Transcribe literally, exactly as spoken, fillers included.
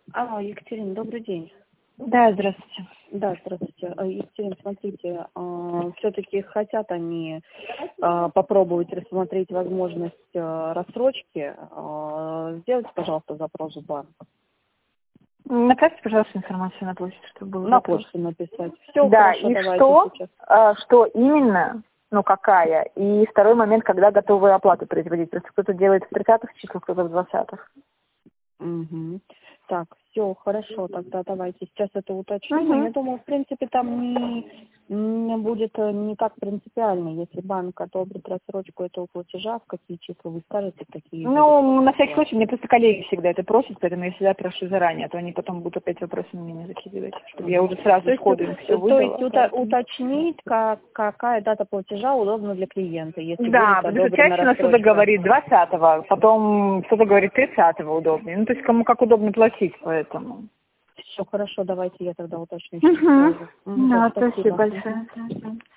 Алло, Екатерина, добрый день. Да, здравствуйте. Да, здравствуйте. Э, Екатерина, смотрите, все-таки хотят они э, попробовать рассмотреть возможность э, рассрочки. Э, Сделайте, пожалуйста, запрос в банк. Направьте, пожалуйста, информацию на почту, чтобы был На запрос. почту написать. Все, Да, хорошо, и давайте что, сейчас. а, что именно, ну какая, и второй момент, когда готовы оплату производить. Просто кто-то делает в тридцатых числах, кто-то в двадцатых. Угу. Так, все, хорошо, тогда давайте сейчас это уточним. Угу. Я думаю, в принципе, там не, не будет э, не так принципиально, если банк одобрит рассрочку этого платежа, в какие числа вы скажете, такие будут. Ну, на всякий случай, мне просто коллеги всегда это просят, поэтому я всегда прошу заранее, а то они потом будут опять вопросы на меня закидывать, чтобы я уже сразу То есть, сходу им все то выдала. есть ута- уточнить, как, какая дата платежа удобна для клиента, если Да, будет потому что одобрена чаще у нас кто-то рассрочка. говорит двадцатого, потом кто-то говорит тридцатого удобнее. Ну, то есть кому как удобно платить, поэтому. Все хорошо, давайте я тогда уточню. Угу. Чуть позже. Мгм, Да, спасибо. спасибо большое.